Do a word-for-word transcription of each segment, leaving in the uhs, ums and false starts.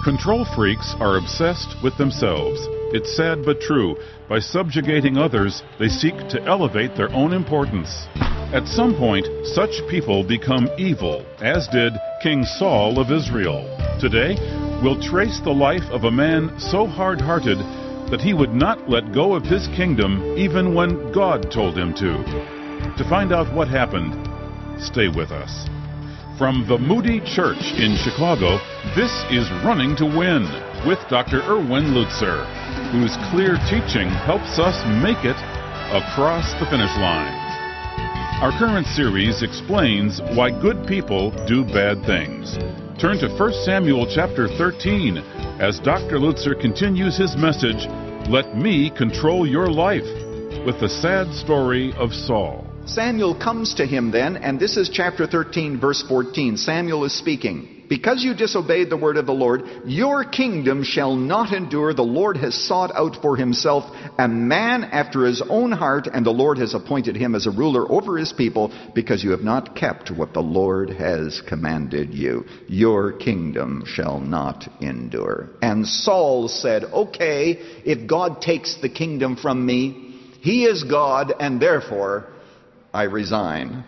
Control freaks are obsessed with themselves. It's sad but true. By subjugating others, they seek to elevate their own importance. At some point, such people become evil, as did King Saul of Israel. Today, we'll trace the life of a man so hard-hearted that he would not let go of his kingdom even when God told him to. To find out what happened, stay with us. From the Moody Church in Chicago, this is Running to Win with Doctor Erwin Lutzer, whose clear teaching helps us make it across the finish line. Our current series explains why good people do bad things. Turn to First Samuel chapter thirteen as Doctor Lutzer continues his message, Let Me Control Your Life, with the sad story of Saul. Samuel comes to him then, and this is chapter thirteen, verse fourteen. Samuel is speaking. Because you disobeyed the word of the Lord, your kingdom shall not endure. The Lord has sought out for himself a man after his own heart, and the Lord has appointed him as a ruler over his people, because you have not kept what the Lord has commanded you. Your kingdom shall not endure. And Saul said, okay, if God takes the kingdom from me, he is God, and therefore I resign.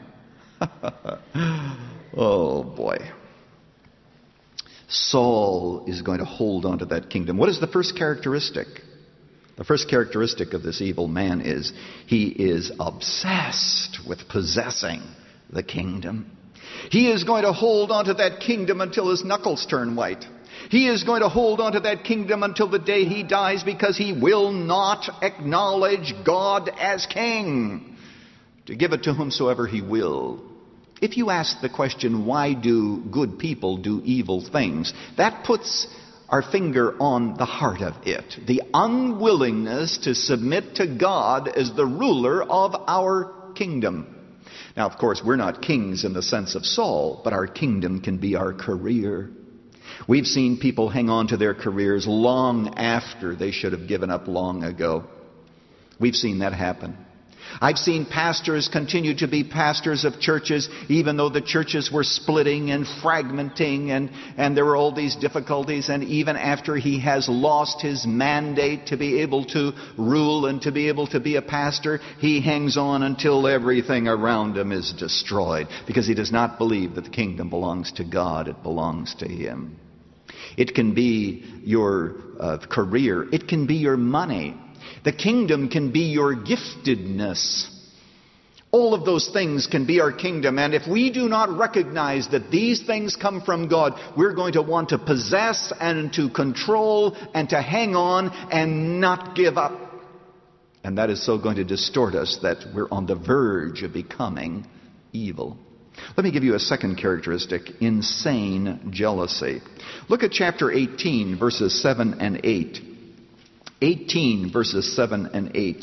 Oh, boy. Saul is going to hold on to that kingdom. What is the first characteristic? The first characteristic of this evil man is he is obsessed with possessing the kingdom. He is going to hold on to that kingdom until his knuckles turn white. He is going to hold on to that kingdom until the day he dies, because he will not acknowledge God as king, to give it to whomsoever he will. If you ask the question, why do good people do evil things? That puts our finger on the heart of it. The unwillingness to submit to God as the ruler of our kingdom. Now, of course, we're not kings in the sense of Saul, but our kingdom can be our career. We've seen people hang on to their careers long after they should have given up long ago. We've seen that happen. I've seen pastors continue to be pastors of churches, even though the churches were splitting and fragmenting, and, and there were all these difficulties. And even after he has lost his mandate to be able to rule and to be able to be a pastor, he hangs on until everything around him is destroyed, because he does not believe that the kingdom belongs to God. It belongs to him. It can be your uh, career. It can be your money. The kingdom can be your giftedness. All of those things can be our kingdom. And if we do not recognize that these things come from God, we're going to want to possess and to control and to hang on and not give up. And that is so going to distort us that we're on the verge of becoming evil. Let me give you a second characteristic: insane jealousy. Look at chapter eighteen, verses seven and eight. eighteen, verses seven and eight.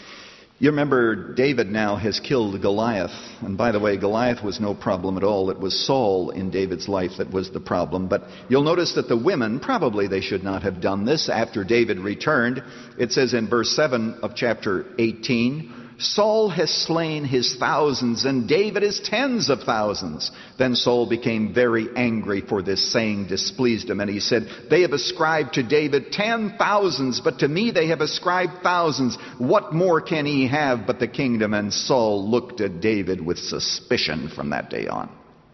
You remember David now has killed Goliath. And by the way, Goliath was no problem at all. It was Saul in David's life that was the problem. But you'll notice that the women, probably they should not have done this after David returned. It says in verse seven of chapter eighteen, Saul has slain his thousands, and David his tens of thousands. Then Saul became very angry, for this saying displeased him. And he said, they have ascribed to David ten thousands, but to me they have ascribed thousands. What more can he have but the kingdom? And Saul looked at David with suspicion from that day on.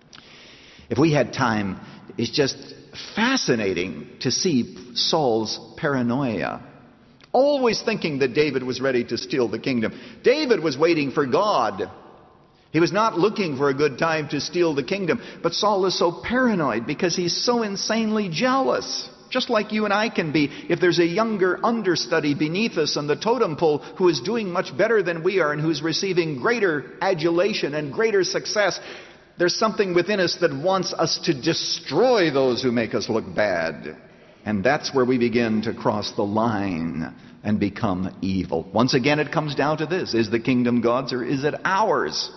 If we had time, it's just fascinating to see Saul's paranoia. Always thinking that David was ready to steal the kingdom. David was waiting for God. He was not looking for a good time to steal the kingdom. But Saul is so paranoid because he's so insanely jealous. Just like you and I can be. If there's a younger understudy beneath us on the totem pole who is doing much better than we are and who's receiving greater adulation and greater success, there's something within us that wants us to destroy those who make us look bad. And that's where we begin to cross the line and become evil. Once again, it comes down to this. Is the kingdom God's or is it ours?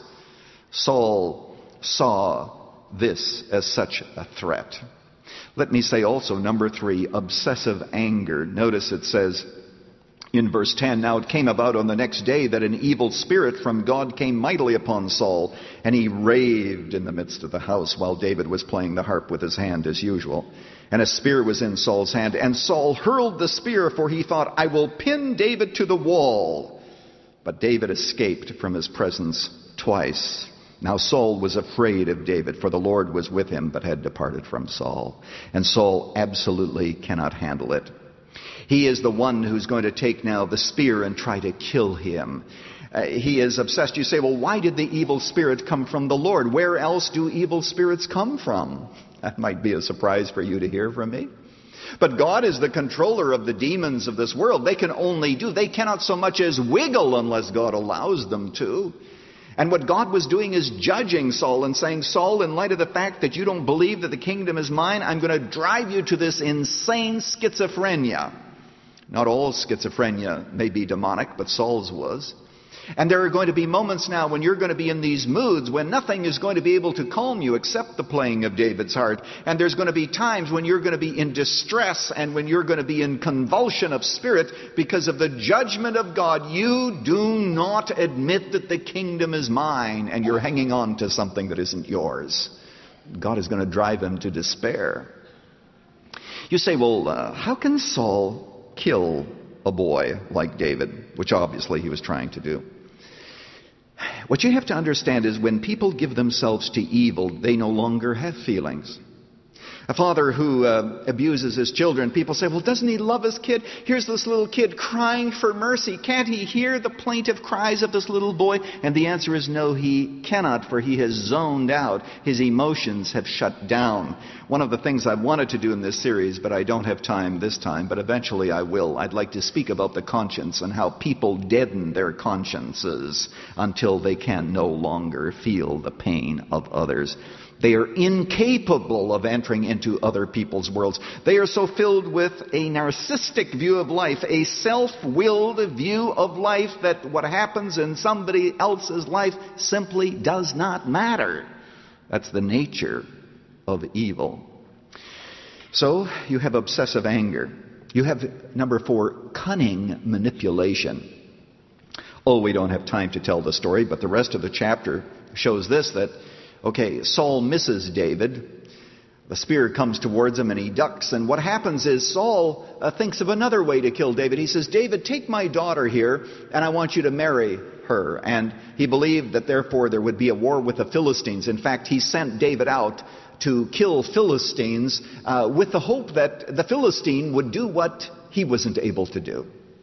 Saul saw this as such a threat. Let me say also, number three, obsessive anger. Notice it says, In verse ten, now it came about on the next day that an evil spirit from God came mightily upon Saul, and he raved in the midst of the house while David was playing the harp with his hand as usual. And a spear was in Saul's hand, and Saul hurled the spear, for he thought, I will pin David to the wall. But David escaped from his presence twice. Now Saul was afraid of David, for the Lord was with him, but had departed from Saul. And Saul absolutely cannot handle it. He is the one who's going to take now the spear and try to kill him. Uh, he is obsessed. You say, well, why did the evil spirit come from the Lord? Where else do evil spirits come from? That might be a surprise for you to hear from me. But God is the controller of the demons of this world. They can only do, they cannot so much as wiggle unless God allows them to. And what God was doing is judging Saul and saying, Saul, in light of the fact that you don't believe that the kingdom is mine, I'm going to drive you to this insane schizophrenia. Not all schizophrenia may be demonic, but Saul's was. And there are going to be moments now when you're going to be in these moods when nothing is going to be able to calm you except the playing of David's harp. And there's going to be times when you're going to be in distress and when you're going to be in convulsion of spirit because of the judgment of God. You do not admit that the kingdom is mine and you're hanging on to something that isn't yours. God is going to drive him to despair. You say, well, uh, how can Saul kill a boy like David, which obviously he was trying to do? What you have to understand is when people give themselves to evil, they no longer have feelings. A father who uh, abuses his children, people say, well, doesn't he love his kid? Here's this little kid crying for mercy. Can't he hear the plaintive cries of this little boy? And the answer is no, he cannot, for he has zoned out. His emotions have shut down. One of the things I wanted to do in this series, but I don't have time this time, but eventually I will. I'd like to speak about the conscience and how people deaden their consciences until they can no longer feel the pain of others. They are incapable of entering into other people's worlds. They are so filled with a narcissistic view of life, a self-willed view of life that what happens in somebody else's life simply does not matter. That's the nature of evil. So you have obsessive anger. You have, number four, cunning manipulation. Oh, we don't have time to tell the story, but the rest of the chapter shows this, that okay, Saul misses David. The spear comes towards him and he ducks. And what happens is Saul uh, thinks of another way to kill David. He says, David, take my daughter here and I want you to marry her. And he believed that therefore there would be a war with the Philistines. In fact, he sent David out to kill Philistines uh, with the hope that the Philistine would do what he wasn't able to do.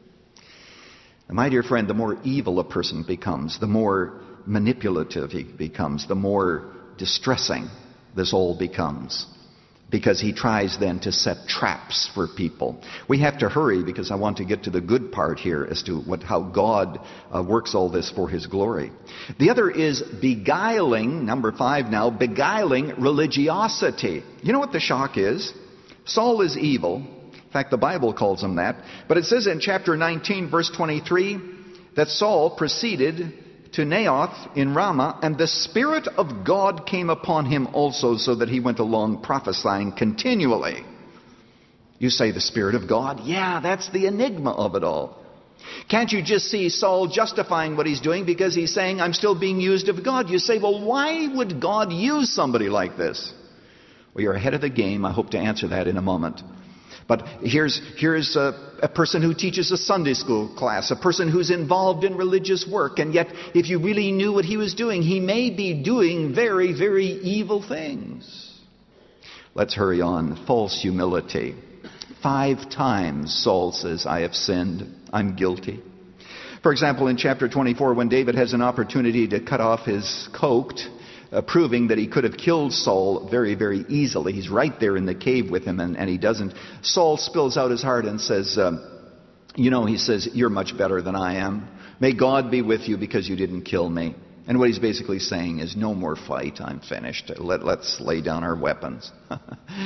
And my dear friend, the more evil a person becomes, the more manipulative he becomes, the more distressing this all becomes, because he tries then to set traps for people. We have to hurry because I want to get to the good part here as to what, how God uh, works all this for his glory. The other is beguiling, number five now, beguiling religiosity. You know what the shock is? Saul is evil. In fact, the Bible calls him that. But it says in chapter nineteen, verse twenty-three, that Saul proceeded to Naioth in Ramah, and the Spirit of God came upon him also, so that he went along prophesying continually. You say the Spirit of God? Yeah, that's the enigma of it all. Can't you just see Saul justifying what he's doing because he's saying, I'm still being used of God? You say, well, why would God use somebody like this? Well, you're ahead of the game. I hope to answer that in a moment. But here's, here's a, a person who teaches a Sunday school class, a person who's involved in religious work, and yet if you really knew what he was doing, he may be doing very, very evil things. Let's hurry on. False humility. Five times Saul says, I have sinned, I'm guilty. For example, in chapter twenty-four, when David has an opportunity to cut off his coat, Uh, proving that he could have killed Saul very, very easily. He's right there in the cave with him, and, and he doesn't. Saul spills out his heart and says, um, you know, he says, you're much better than I am. May God be with you because you didn't kill me. And what he's basically saying is, no more fight, I'm finished. Let, let's lay down our weapons. uh,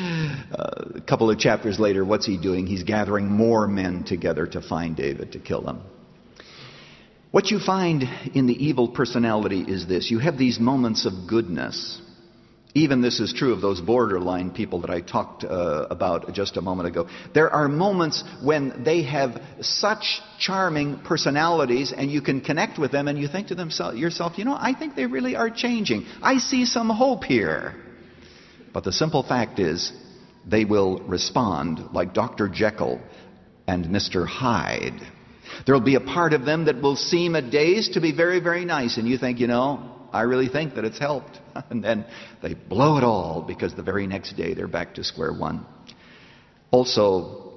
a couple of chapters later, what's he doing? He's gathering more men together to find David, to kill him. What you find in the evil personality is this. You have these moments of goodness. Even this is true of those borderline people that I talked uh, about just a moment ago. There are moments when they have such charming personalities and you can connect with them and you think to themselves, yourself, you know, I think they really are changing. I see some hope here. But the simple fact is, they will respond like Doctor Jekyll and Mister Hyde. There will be a part of them that will seem at days to be very, very nice. And you think, you know, I really think that it's helped. And then they blow it all because the very next day they're back to square one. Also,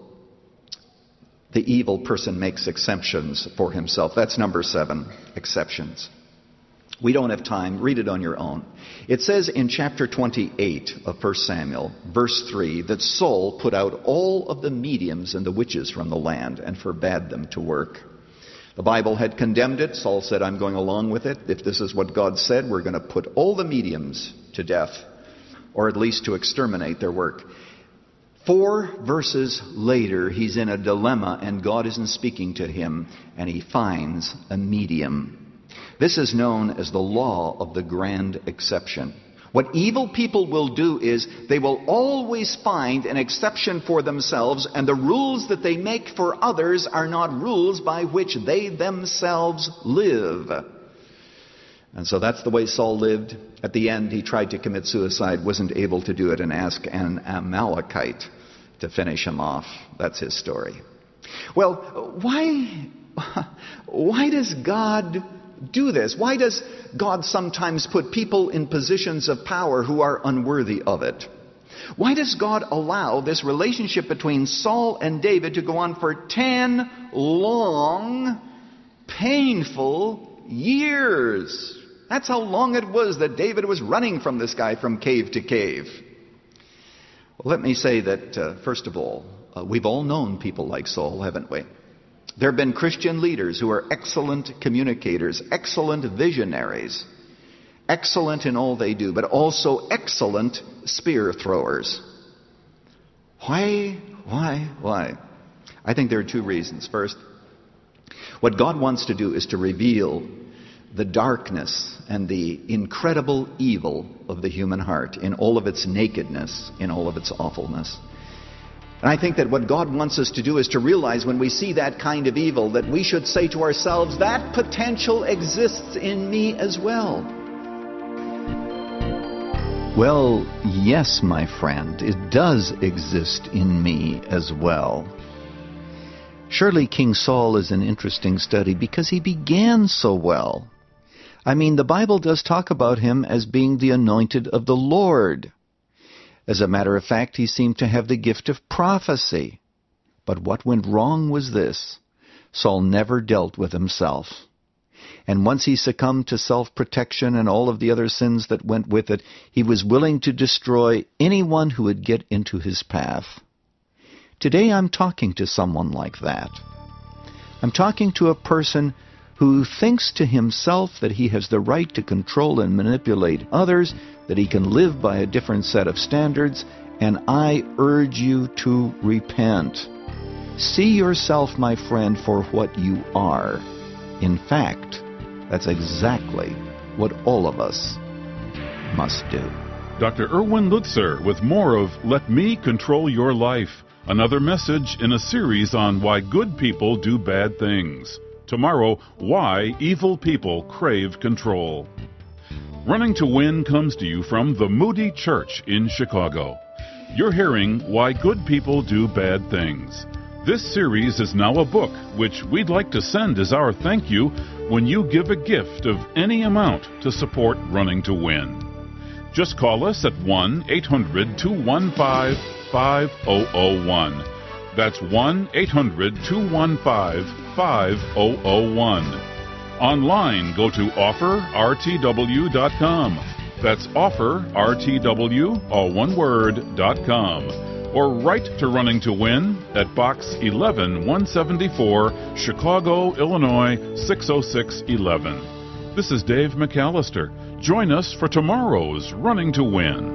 the evil person makes exceptions for himself. That's number seven, exceptions. We don't have time. Read it on your own. It says in chapter twenty-eight of First Samuel, verse three, that Saul put out all of the mediums and the witches from the land and forbade them to work. The Bible had condemned it. Saul said, I'm going along with it. If this is what God said, we're going to put all the mediums to death, or at least to exterminate their work. Four verses later, he's in a dilemma, and God isn't speaking to him, and he finds a medium. This is known as the law of the grand exception. What evil people will do is they will always find an exception for themselves, and the rules that they make for others are not rules by which they themselves live. And so that's the way Saul lived. At the end, he tried to commit suicide, wasn't able to do it, and asked an Amalekite to finish him off. That's his story. Well, why, why does God do this? Why does God sometimes put people in positions of power who are unworthy of it? Why does God allow this relationship between Saul and David to go on for ten long, painful years? That's how long it was that David was running from this guy from cave to cave. Well, let me say that, uh, first of all, uh, we've all known people like Saul, haven't we? There have been Christian leaders who are excellent communicators, excellent visionaries, excellent in all they do, but also excellent spear throwers. Why? Why? Why? I think there are two reasons. First, what God wants to do is to reveal the darkness and the incredible evil of the human heart in all of its nakedness, in all of its awfulness. And I think that what God wants us to do is to realize when we see that kind of evil that we should say to ourselves, that potential exists in me as well. Well, yes, my friend, it does exist in me as well. Surely King Saul is an interesting study because he began so well. I mean, the Bible does talk about him as being the anointed of the Lord. As a matter of fact, he seemed to have the gift of prophecy. But what went wrong was this: Saul never dealt with himself. And once he succumbed to self-protection and all of the other sins that went with it, he was willing to destroy anyone who would get into his path. Today I'm talking to someone like that. I'm talking to a person who thinks to himself that he has the right to control and manipulate others, that he can live by a different set of standards, and I urge you to repent. See yourself, my friend, for what you are. In fact, that's exactly what all of us must do. Doctor Erwin Lutzer with more of Let Me Control Your Life, another message in a series on why good people do bad things. Tomorrow, why evil people crave control. Running to Win comes to you from the Moody Church in Chicago. You're hearing Why Good People Do Bad Things. This series is now a book, which we'd like to send as our thank you when you give a gift of any amount to support Running to Win. Just call us at one eight hundred two one five five zero zero one. That's one eight hundred two one five five zero zero one. Online, go to offer r t w dot com. That's offer r t w, all one word, dot com. Or write to Running to Win at Box eleven one seventy-four, Chicago, Illinois six oh six one one. This is Dave McAllister. Join us for tomorrow's Running to Win.